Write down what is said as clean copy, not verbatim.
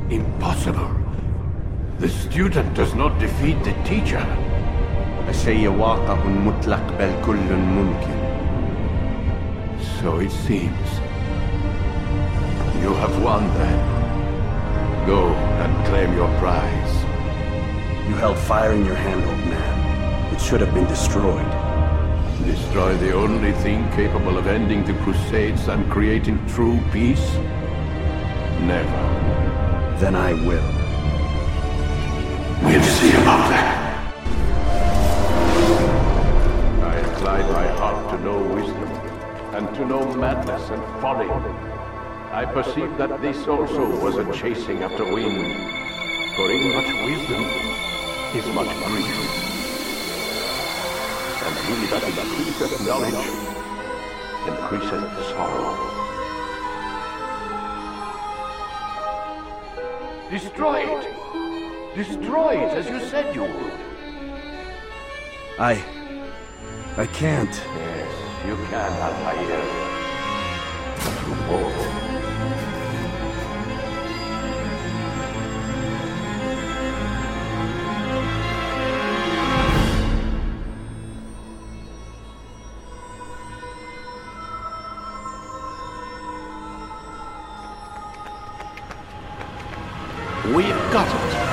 Impossible. The student does not defeat the teacher. الشيء واقع مطلق بل كل ممكن. So it seems. You have won then. Go and claim your prize. You held fire in your hand, old man. It should have been destroyed. Destroy the only thing capable of ending the Crusades and creating true peace? Never. Then I will. We'll see about that. I applied my heart to know wisdom, and to know madness and folly. I perceived that this also was a chasing after wind, for in much wisdom is much grief. And he that increaseth knowledge increaseth sorrow. Destroy it! Destroy it as you said you would. I can't. Yes, you can, Altair. You won't. We've got it.